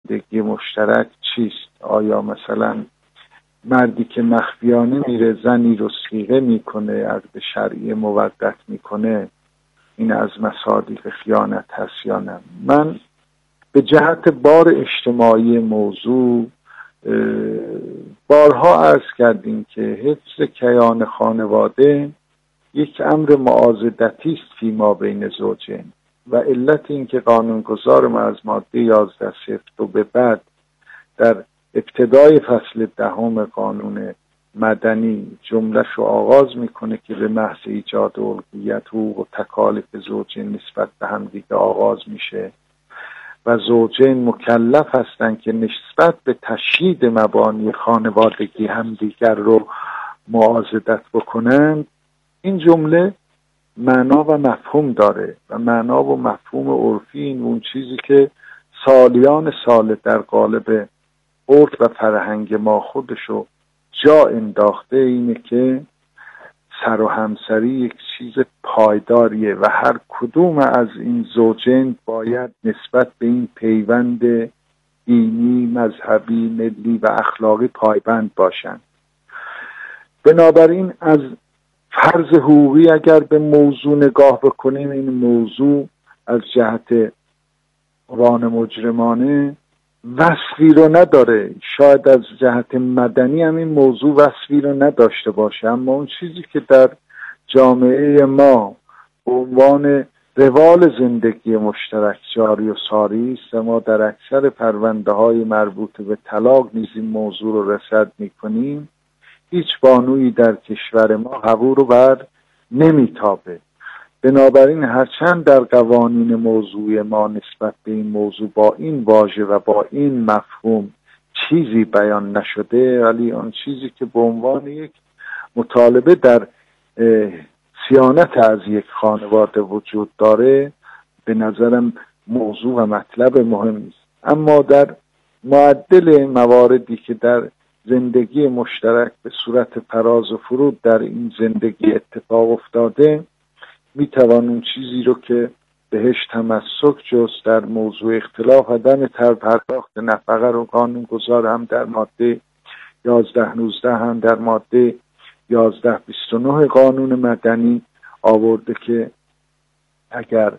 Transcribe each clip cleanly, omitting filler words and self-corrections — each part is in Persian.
زندگی مشترک چیست؟ آیا مثلا مردی که مخفیانه میره زنی رو صیغه میکنه، عقد شرعی موقت میکنه، این از مصادیق خیانت هست یا نه؟ من به جهت بار اجتماعی موضوع بارها عرض کردیم که حفظ کیان خانواده یک امر معاضدتی است فیما بین زوجین و علت این که قانونگذار ما از ماده 11 صفر به بعد در ابتدای فصل 10 قانون مدنی جمله‌ش رو آغاز میکنه که به محض ایجاد الگویت حقوق و تکالیف زوجین نسبت به هم دیگه آغاز میشه و زوجین مکلف هستند که نسبت به تشیید مبانی خانوادگی همدیگر رو معاضدت بکنند. این جمله معنا و مفهوم داره و معنا و مفهوم عرفی این اون چیزی که سالیان سال در قالب عرف و فرهنگ ما خودشو جا انداخته، اینه که سر و همسری یک چیز پایداریه و هر کدوم از این زوجین باید نسبت به این پیوند دینی، مذهبی، ملی و اخلاقی پایبند باشند. بنابراین از فرض حقوقی اگر به موضوع نگاه بکنیم، این موضوع از جهت قانون مجرمانه وصفی رو نداره. شاید از جهت مدنی هم این موضوع وصفی رو نداشته باشه، اما اون چیزی که در جامعه ما به عنوان روال زندگی مشترک جاری و ساری است، ما در اکثر پرونده های مربوط به طلاق نیز این موضوع رو رصد میکنیم، هیچ بانویی در کشور ما حقوق رو بر نمیتابه. بنابراین هرچند در قوانین موضوعی ما نسبت به این موضوع با این واژه و با این مفهوم چیزی بیان نشده، ولی آن چیزی که به عنوان یک مطالبه در صیانت از یک خانواده وجود داره به نظرم موضوع و مطلب مهمی است. اما در معدل مواردی که در زندگی مشترک به صورت فراز و فرود در این زندگی اتفاق افتاده، میتوان اون چیزی رو که بهش تمسک جست در موضوع اختلاف عدم پرداخت نفقه رو قانونگذار هم در ماده 1119 هم در ماده 1129 قانون مدنی آورده که اگر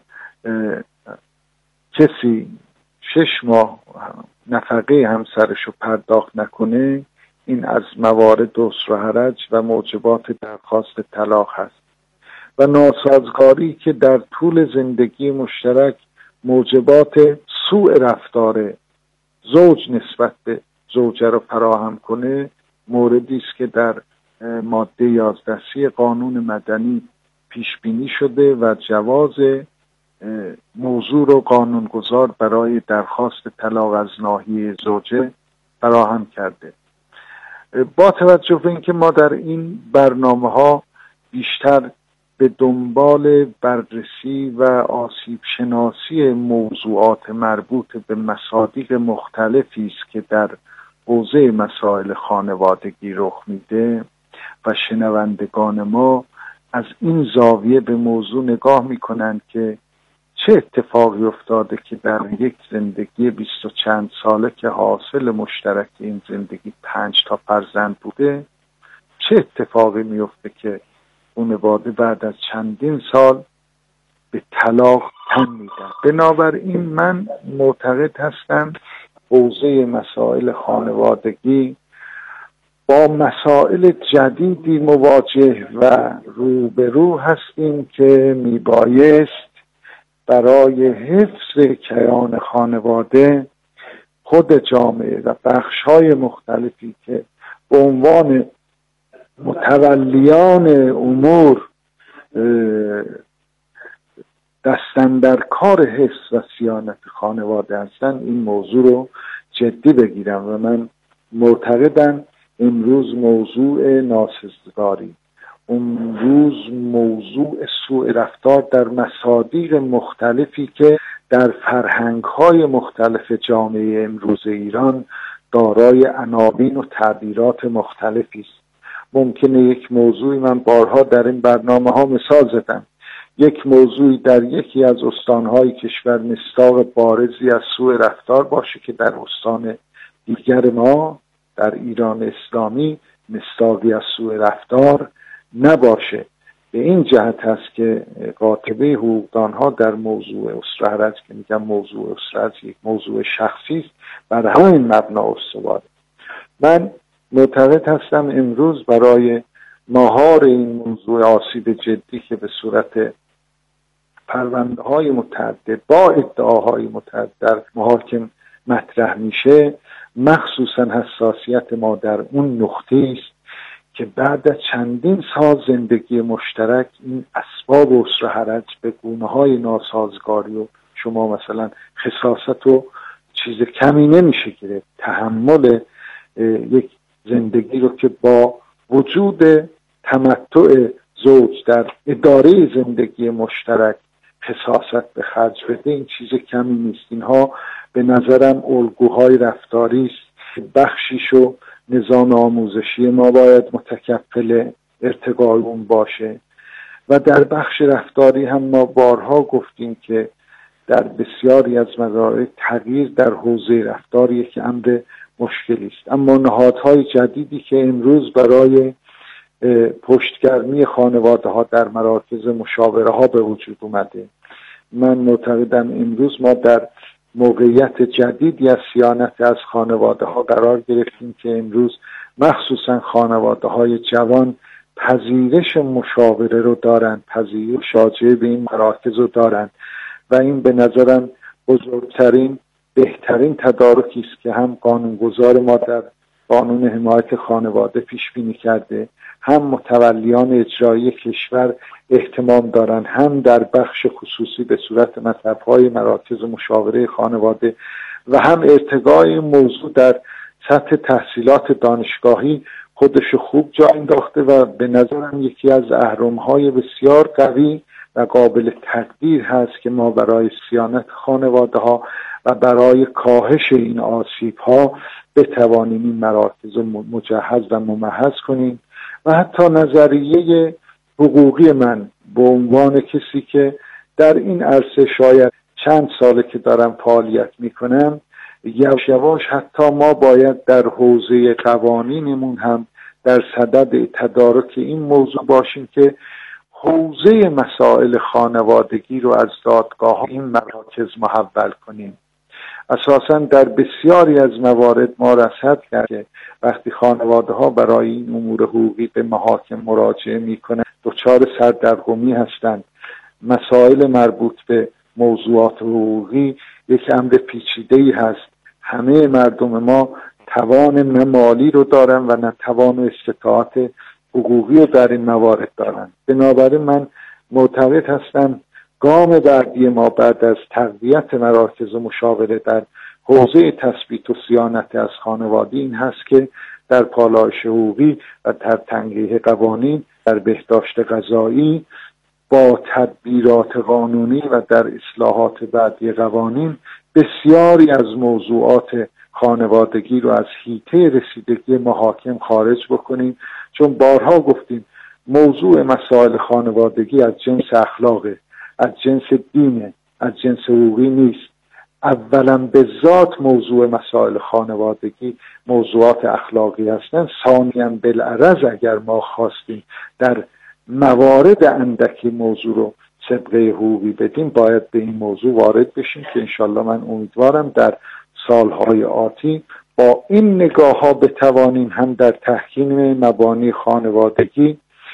کسی 6 ماه نفقه همسرش رو پرداخت نکنه، این از موارد عسر و حرج و موجبات درخواست طلاق هست و ناسازگاری که در طول زندگی مشترک موجبات سوء رفتار زوج نسبت به زوجه را فراهم کنه، موردی است که در ماده 11 قانون مدنی پیش بینی شده و جواز موضوع رو قانونگذار برای درخواست طلاق از ناحیه زوجه فراهم کرده. با توجه به اینکه ما در این برنامه‌ها بیشتر به دنبال بررسی و آسیب شناسی موضوعات مربوط به مصادیق مختلفی است که در حوزه مسائل خانوادگی رخ میده و شنوندگان ما از این زاویه به موضوع نگاه میکنند که چه اتفاقی افتاده که در یک زندگی 20 و چند ساله که حاصل مشترک این زندگی 5 تا فرزند بوده، چه اتفاقی میفته که خانواده بعد از چندین سال به طلاق تن میدن. بنابراین من معتقد هستم حوزه مسائل خانوادگی با مسائل جدیدی مواجه و روبرو هستیم که میبایست برای حفظ کیان خانواده خود جامعه و بخش‌های مختلفی که به عنوان متولیان امور دستن در کار حفظ و صیانت خانواده هستن این موضوع رو جدی بگیرم و من معتقدم امروز موضوع ناسزگاری، امروز موضوع سوء رفتار در مصادیق مختلفی که در فرهنگ‌های مختلف جامعه امروز ایران دارای عناوین و تعبیرات مختلفی است. ممکنه یک موضوعی من بارها در این برنامه ها مثال زدم، یک موضوعی در یکی از استانهای کشور مصداق بارزی از سوء رفتار باشه که در استان دیگر ما در ایران اسلامی مصداقی از سوء رفتار نباشه. به این جهت هست که قاطبه حقوقدانها در موضوع اسره حرج که میگم موضوع اسره حرج یک موضوع شخصی است، بر همین مبنا استواره. من معتقد هستم امروز برای مهار این موضوع آسیب جدی که به صورت پرونده‌های متعدد با ادعاهای متعدد در محاکم مطرح میشه، مخصوصا حساسیت ما در اون نقطه است که بعد از چندین سال زندگی مشترک این اسباب اسره حرج به گونه‌های ناسازگاری و شما مثلا خساست و چیز کمی نمیشه گرفت. تحمل یک زندگی رو که با وجود تمتع زوج در اداره زندگی مشترک خساست به خرج بده، این چیز کمی نیست. اینها به نظرم الگوهای رفتاری است که بخشیشو نظام آموزشی ما باید متکفل ارتقای اون باشه و در بخش رفتاری هم ما بارها گفتیم که در بسیاری از موارد تغییر در حوزه رفتار یک امر مشکلی است. اما نهادهای جدیدی که امروز برای پشتگرمی خانواده ها در مراکز مشاوره ها به وجود اومده، من معتقدم امروز ما در موقعیت جدیدی از صیانت از خانواده ها قرار گرفتیم که امروز مخصوصا خانواده های جوان پذیرش مشاوره رو دارن، پذیرش شاجع به این مراکز رو دارن و این به نظرم بزرگترین بهترین تدارکی است که هم قانونگذار ما در قانون حمایت خانواده پیش بینی کرده، هم متولیان اجرایی کشور اهتمام دارن، هم در بخش خصوصی به صورت مطلب‌های مراکز مشاوره خانواده و هم ارتقای موضوع در سطح تحصیلات دانشگاهی خودش خوب جا انداخته و به نظرم یکی از اهرم‌های بسیار قوی و قابل تقدیر هست که ما برای صیانت خانواده ها و برای کاهش این آسیب ها بتوانیم این مراکز رو مجهز و ممهد کنیم. و حتی نظریه حقوقی من به عنوان کسی که در این عرصه شاید چند ساله که دارم فعالیت میکنم، یواش یواش حتی ما باید در حوزه قوانینمون هم در صدد تدارک این موضوع باشیم که حوزه مسائل خانوادگی رو از دادگاه این مراکز محول کنیم. اساساً در بسیاری از موارد ما رصد کرد که وقتی خانواده ها برای این امور حقوقی به محاکم مراجعه میکنند دچار سردرگمی هستند. مسائل مربوط به موضوعات حقوقی یک امر پیچیده‌ای هست. همه مردم ما توان نه مالی رو دارن و نه توان و استطاعت حقوقی رو در این موارد دارن. بنابراین من معتقد هستم گام بعدی ما بعد از تقویت مراکز مشاوره در حوزه تثبیت و صیانت از خانواده این هست که در پالایش حقوقی و در تنقیح قوانین، در بهداشت قضایی با تدبیرات قانونی و در اصلاحات بعدی قوانین بسیاری از موضوعات خانوادگی رو از حیطه رسیدگی محاکم خارج بکنیم، چون بارها گفتیم موضوع مسائل خانوادگی از جنس اخلاقه، از جنس دینه، از جنس حقوقی نیست. اولا به ذات موضوع مسائل خانوادگی موضوعات اخلاقی هستند. ثانیاً بالعرض اگر ما خواستیم در موارد اندکی موضوع رو سابقه حقوقی بدیم باید به این موضوع وارد بشیم که انشالله من امیدوارم در سالهای آتی با این نگاه ها بتوانیم هم در تحکیم مبانی خانوادگی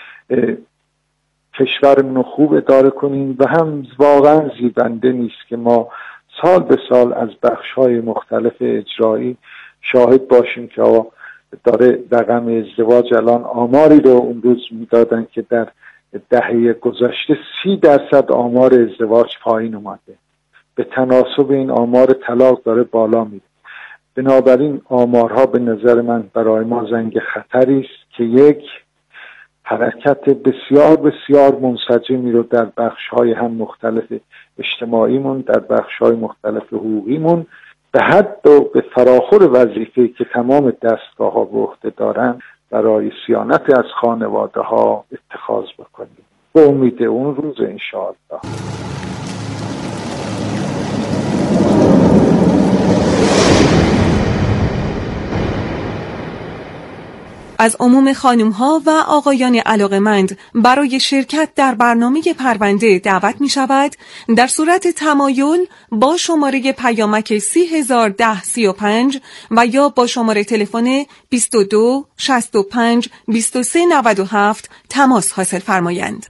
کشور خوب اداره کنیم و هم واقعا زیبنده نیست که ما سال به سال از بخش‌های مختلف اجرایی شاهد باشیم که داره رقم ازدواج الان آماری رو اون روز میدادن که در دهه گذشته 30% آمار ازدواج پایین اومده، به تناسب این آمار طلاق داره بالا میره. بنابراین آمارها به نظر من برای ما زنگ خطری است که یک حرکت بسیار بسیار منسجمی رو در بخش‌های هم مختلف اجتماعیمون، در بخش‌های مختلف حقوقیمون به حد و به فراخور وظیفه‌ای که تمام دستگاه‌ها به عهده دارن برای صیانت از خانواده‌ها اتخاذ بکنیم. به امید اون روز انشاءالله. از عموم خانم‌ها و آقایان علاقه‌مند برای شرکت در برنامه پرونده دعوت می‌شود در صورت تمایل با شماره پیامک 301035 و یا با شماره تلفن 22 65 23 97 تماس حاصل فرمایند.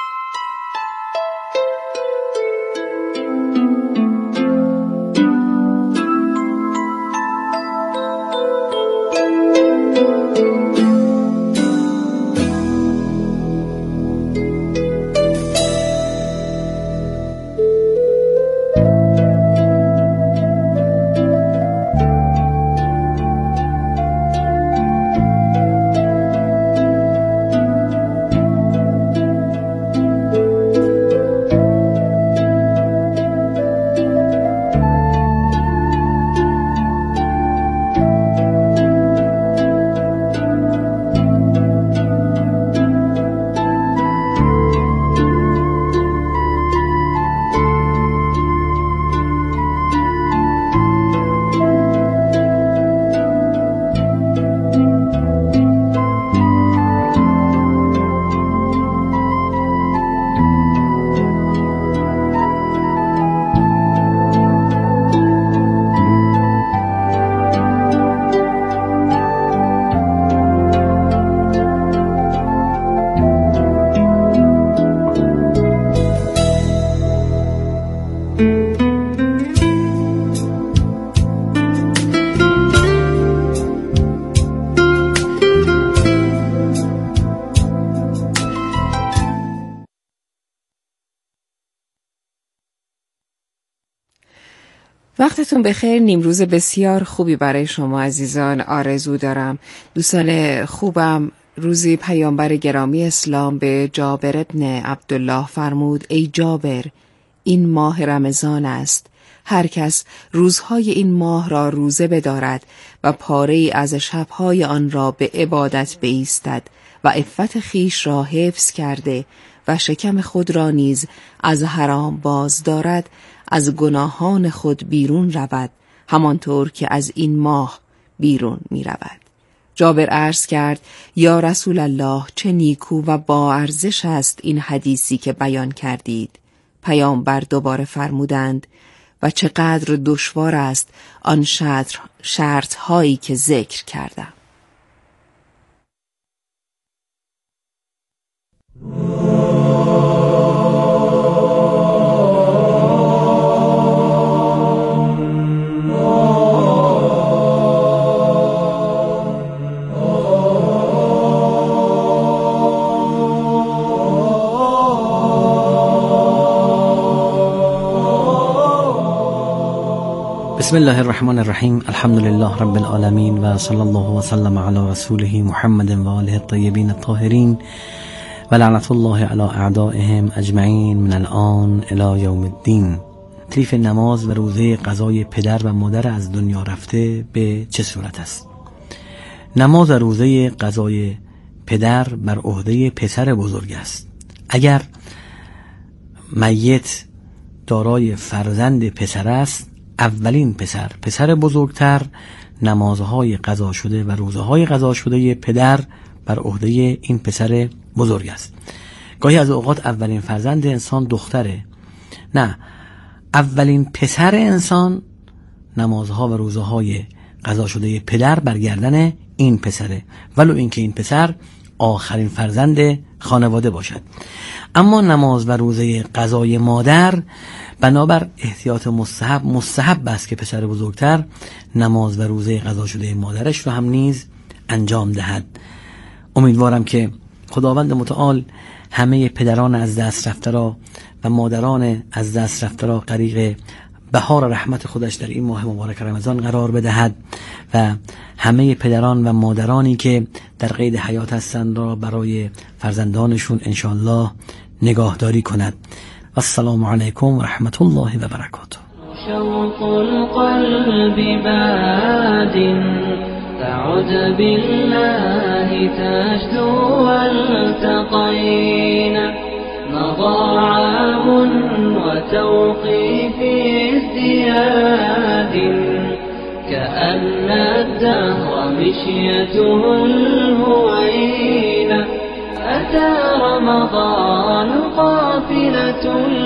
وقتتون بخیر. نیمروز بسیار خوبی برای شما عزیزان آرزو دارم. دوستان خوبم، روزی پیامبر گرامی اسلام به جابر ابن عبدالله فرمود: ای جابر، این ماه رمضان است. هر کس روزهای این ماه را روزه بدارد و پاره‌ای از شبهای آن را به عبادت بایستد و عفت خیش را حفظ کرده و شکم خود را نیز از حرام باز دارد، از گناهان خود بیرون رود همانطور که از این ماه بیرون می رود. جابر عرض کرد: یا رسول الله، چه نیکو و با ارزش است این حدیثی که بیان کردید. پیامبر دوباره فرمودند: و چقدر دشوار است آن شرط هایی که ذکر کردم. بسم الله الرحمن الرحیم. الحمد لله رب العالمین و صلی الله و سلم علی رسوله محمد و آله الطیبین الطاهرین و لعنت الله علی اعدائهم اجمعین من الان الی یوم الدین. تکلیف نماز و روزه قضای پدر و مادر از دنیا رفته به چه صورت است؟ نماز و روزه قضای پدر بر عهده پسر بزرگ است. اگر میت دارای فرزند پسر است، اولین پسر بزرگتر نمازهای قضا شده و روزهای قضا شده پدر بر عهده این پسر بزرگ است. گاهی از اوقات اولین فرزند انسان دختره، نه، اولین پسر انسان نمازها و روزهای قضا شده پدر برگردن این پسره، ولو اینکه این پسر آخرین فرزند خانواده باشد. اما نماز و روزه قضای مادر بنابر احتیاط مستحب است که پسر بزرگتر نماز و روزه قضا شده مادرش رو هم نیز انجام دهد. امیدوارم که خداوند متعال همه پدران از دست رفته را و مادران از دست رفته را غریق بهار رحمت خودش در این ماه مبارک رمضان قرار بدهد و همه پدران و مادرانی که در قید حیات هستند را برای فرزندانشون انشاءالله نگاهداری کند. السلام علیکم و رحمت الله و برکاته. شوق القلب باد تعد بالله تجدو والتقينا طعام وتوقيف ازدياد كأن الدهر مشيته الهوينة أتى رمضان قافلة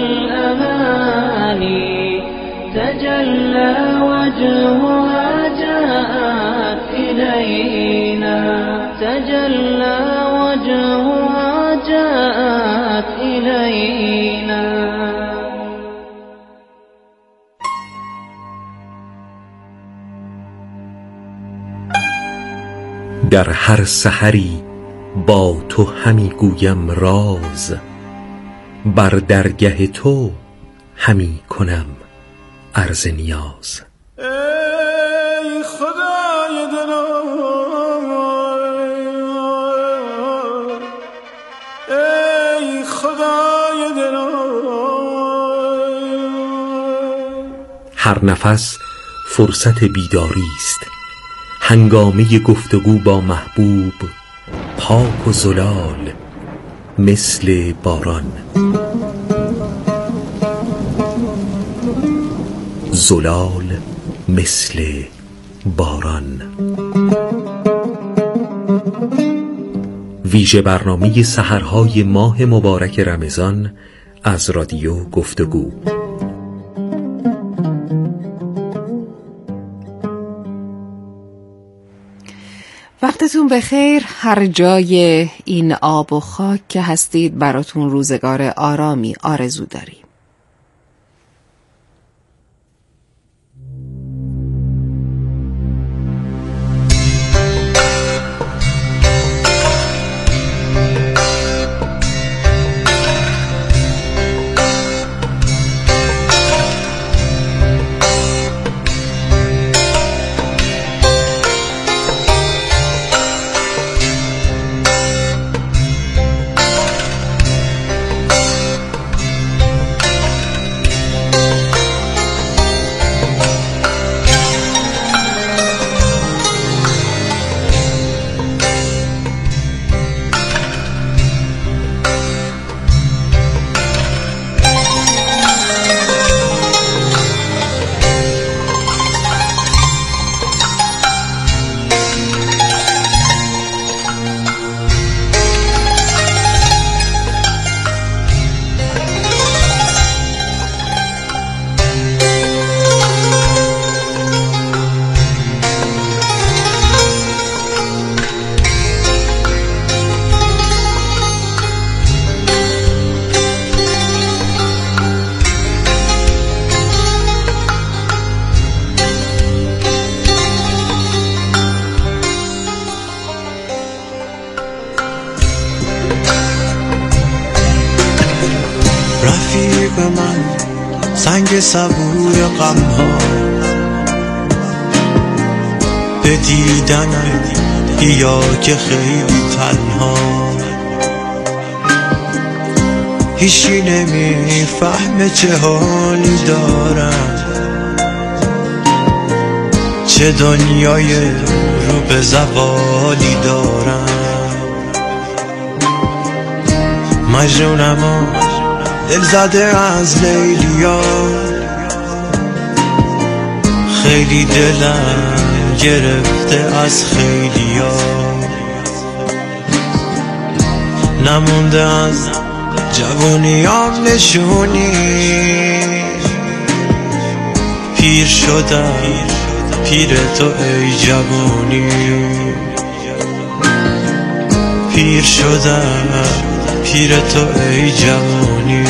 الأماني تجلى وجهها جاءت إلينا تجلى وجهها جاءت إلينا. در هر سحری با تو همی گویم راز، بر درگه تو همی کنم عرض نیاز. ای خدای دلم، ای خدای دلم، هر نفس فرصت بیداری است، هنگامه گفتگو با محبوب پاک و زلال مثل باران. زلال مثل باران. ویژه برنامه سحرهای ماه مبارک رمضان از رادیو گفتگو. وقتتون بخیر. هر جای این آب و خاک که هستید براتون روزگار آرامی آرزو داریم. رفیق من سنگ صبور غمها، به دیدنم بیا که خیلی تنها، هیچی نمیفهمه چه حالی دارم، چه دنیای رو به زوالی دارم. مجنونم و دل زده از لیلیا، خیلی دلم گرفته از خیلیا، نمونده از جوونیام نشونی، پیر شدم پیر تو ای جوونی، پیر شدم پیر تو ای جوانی.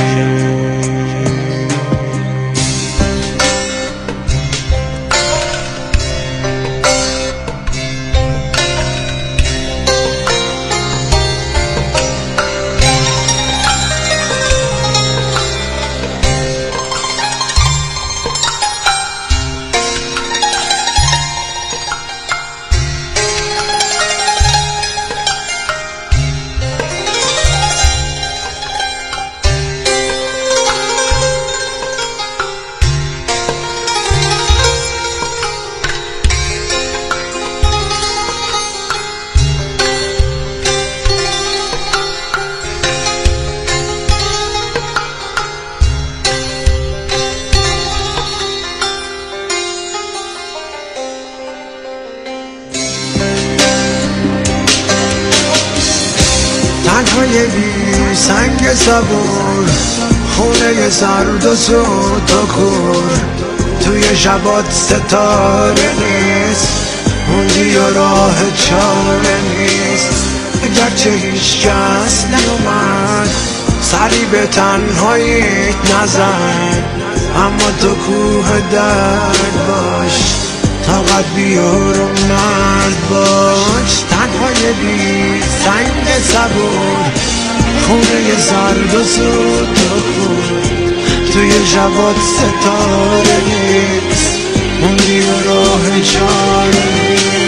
تنهای بی سنگ صبور، خونه سرد و سود و کور، توی شبات ستاره نیست، موندی و راه چاره نیست. اگرچه هیچ کس نیومد سری به تنهاییت نزن، اما تو کوه درد باش، طاقت بیار و مرد باش. تنهای بی سنگ صبور، خونه سرد و سود و کور، توی شبات ستاره نیست، موندی و راه چاره نیست.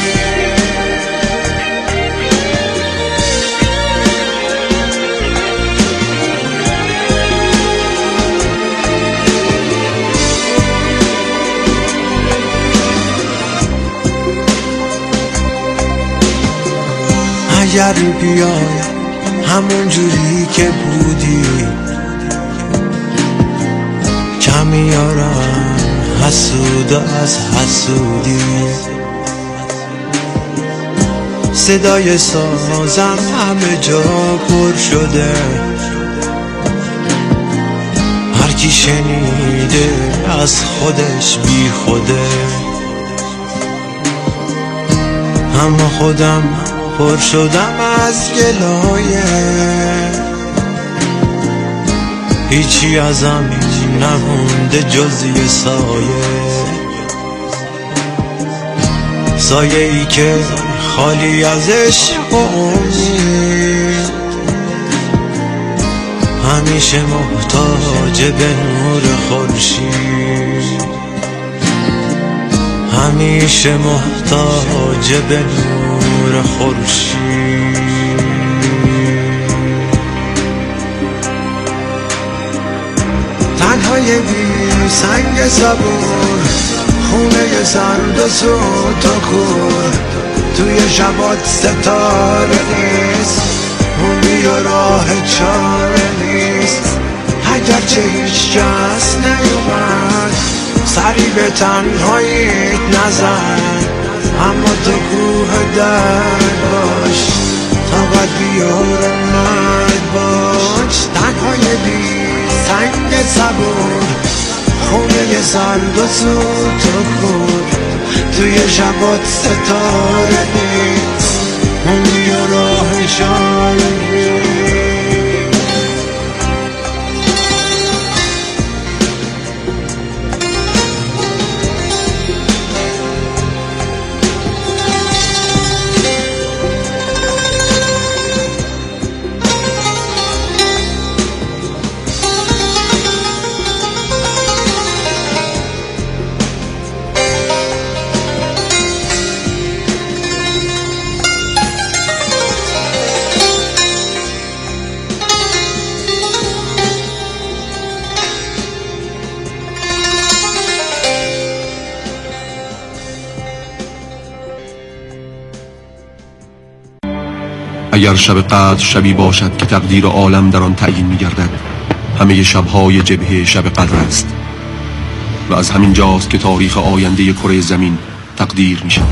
اگر بیای همون جوری که بودی، کمی آرام حسود از حسودی. صدای سازم همه جا پر شده، هر کی شنیده از خودش بی خوده. اما خودم پر شدم از گلایه، هیچی ازم نمونده جز یه سایه ای که خالی از عشق و امید، همیشه محتاج به نور خورشید، همیشه محتاج به نور خورشید. تنهای بی سنگ صبور، خونه سرد و سود و کور، توی شبات ستاره نیست، موندی و راه چاره نیست. اگرچه هیچ کس نیومد سری به تنهاییت نزن، اما تو کوه درد باش، طاقت بیار و مرد باش. تنهای بی سنگ صبور، خونه سرد و سود و کور، توی شبات ستاره نیست، موندی و راه چاره نیست. اگر شب قدر شبی باشد که تقدیر عالم در آن تعیین می‌گردد، همه شب‌های جبهه شب قدر است و از همین جاست که تاریخ آینده کره زمین تقدیر می‌شود.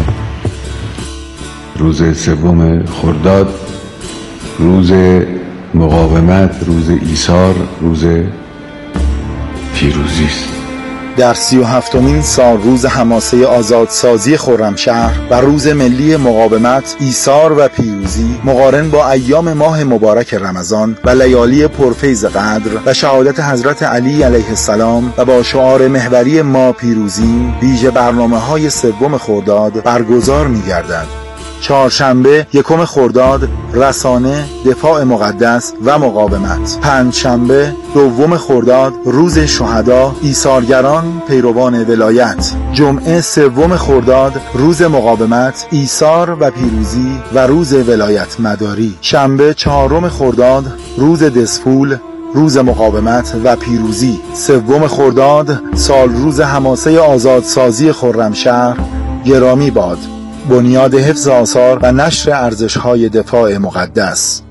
روز 3 خرداد، روز مقاومت، روز ایثار، روز پیروزی است. در 37مین سال روز حماسه آزادسازی خرمشهر و روز ملی مقاومت، ایثار و پیروزی، مقارن با ایام ماه مبارک رمضان و لیالی پرفیض قدر و شهادت حضرت علی علیه السلام و با شعار محوری ما پیروزیم، ویژه برنامه‌های 3 خرداد برگزار می‌گردد. چهارشنبه 1 خرداد، رسانه، دفاع مقدس و مقاومت. پنجشنبه 2 خرداد، روز شهدا، ایثارگران، پیروان ولایت. جمعه 3 خرداد، روز مقاومت، ایثار و پیروزی و روز ولایت مداری. شنبه 4 خرداد، روز دسفول، روز مقاومت و پیروزی. 3 خرداد، سال روز حماسه آزادسازی خرمشهر. گرامی باد بنیاد حفظ آثار و نشر ارزش‌های دفاع مقدس.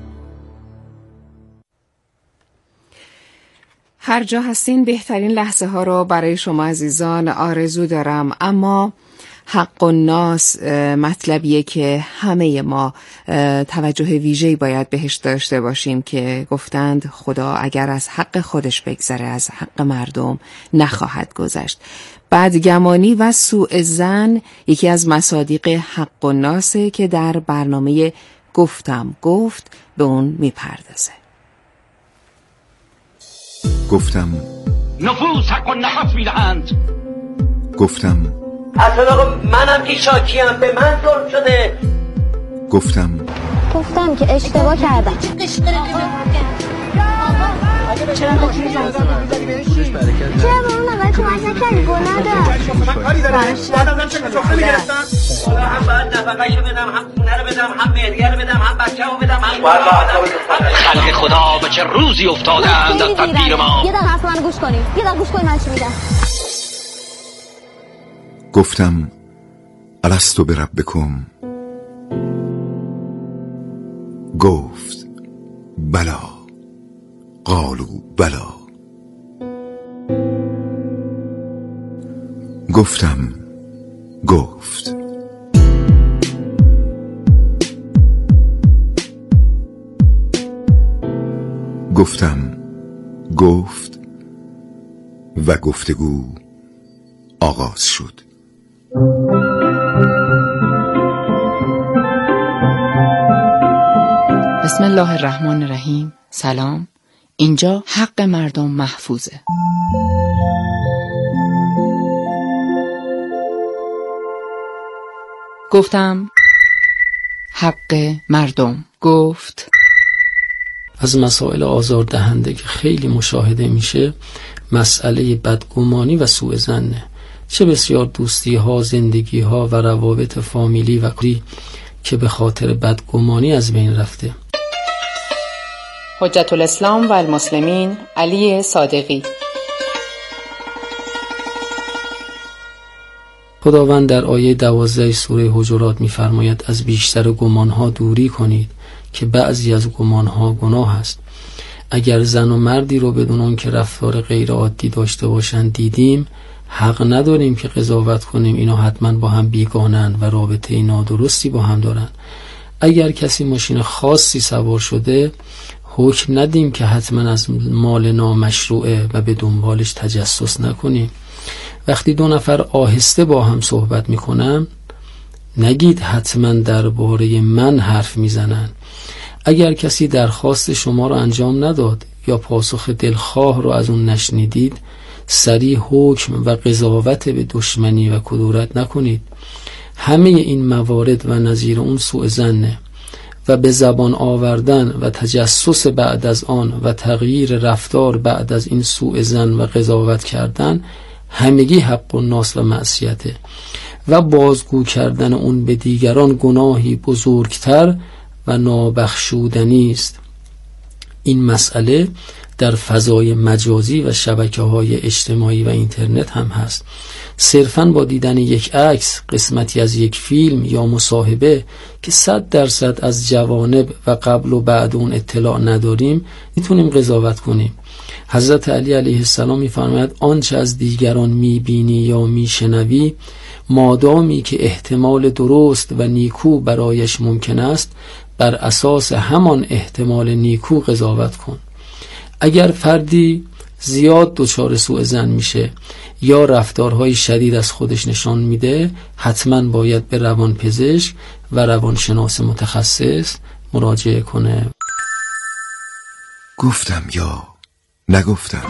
هر جا هستین بهترین لحظه ها رو برای شما عزیزان آرزو دارم، اما حق الناس مطلبیه که همه ما توجه ویژه‌ای باید بهش داشته باشیم که گفتند خدا اگر از حق خودش بگذره از حق مردم نخواهد گذشت. بدگمانی و سوء ظن یکی از مصادیق حق الناسه که در برنامه گفتم گفت به اون میپردازه. گفتم نفوس حق و نفس میدهند. گفتم اصلا منم که شاکیم، به من ظلم شده. گفتم که اشتباه کردم. چرا به اون نوعی کمک نکردی؟ گناه هم باید نفقهشو بدم، هم خونه رو بدم، هم مهریه رو بدم، هم بچه رو بدم، هم خلق خدا به چه روزی افتادند از تدبیر ما. یه دقیقه حرف من گوش کنیم، من چی میگم. گفتم الستو بربکم. گفت بلا. قالوا بلا. گفتم گفت. گفتم گفت و گفتگو آغاز شد. بسم الله الرحمن الرحیم. سلام. اینجا حق مردم محفوظه. گفتم حق مردم گفت. از مسائل آزاردهنده که خیلی مشاهده میشه مسئله بدگمانی و سوء ظنه. چه بسیار دوستی ها، زندگی ها و روابط فامیلی و کاری که به خاطر بدگمانی از بین رفته. حجت الاسلام و المسلمین علی صادقی. خداوند در آیه 12 سوره حجرات می‌فرماید از بیشتر گمانها دوری کنید که بعضی از گمانها گناه است. اگر زن و مردی رو بدون اون که رفتار غیر عادی داشته باشند دیدیم، حق نداریم که قضاوت کنیم اینا حتما با هم بیگانند و رابطه نادرستی با هم دارن. اگر کسی ماشین خاصی سوار شده حکم ندیم که حتما از مال نامشروعه و به دنبالش تجسس نکنیم. وقتی دو نفر آهسته با هم صحبت میکنن نگید حتما درباره من حرف میزنن. اگر کسی درخواست شما رو انجام نداد یا پاسخ دلخواه رو از اون نشنیدید سریع حکم و قضاوت به دشمنی و کدورت نکنید. همه این موارد و نظیر اون سوء ظنه و به زبان آوردن و تجسس بعد از آن و تغییر رفتار بعد از این سوء ظن و قضاوت کردن همگی حق الناس و معصیته و بازگو کردن اون به دیگران گناهی بزرگتر و نابخشودنی است. این مسئله در فضای مجازی و شبکه‌های اجتماعی و اینترنت هم هست. صرفاً با دیدن یک عکس، قسمتی از یک فیلم یا مصاحبه که 100% از جوانب و قبل و بعد اون اطلاع نداریم میتونیم قضاوت کنیم. حضرت علی علیه السلام میفرماید آنچه از دیگران میبینی یا میشنوی مادامی که احتمال درست و نیکو برایش ممکن است بر اساس همان احتمال نیکو قضاوت کن. اگر فردی زیاد دچار سوء ظن میشه یا رفتارهای شدید از خودش نشان میده حتما باید به روانپزشک و روانشناس متخصص مراجعه کنه. گفتم یا نگفتم.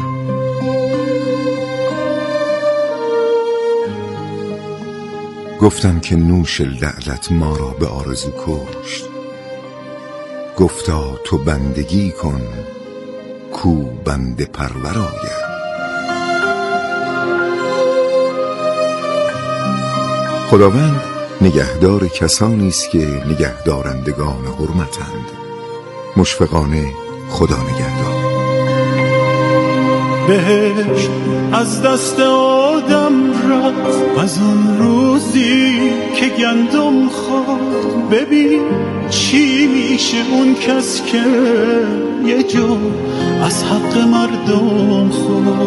گفتم که نوش لعلت ما را به آرزو کشت. گفتا تو بندگی کن کو بنده پرور آید. خداوند نگهدار کسانی است که نگهدارندگان حرمتند. مشفقانه خدا نگهدار. بهشت از دست آدم رفت از اون روزی که گندم خورد. ببین چی میشه اون کس که یه جو از حق مردم خورد.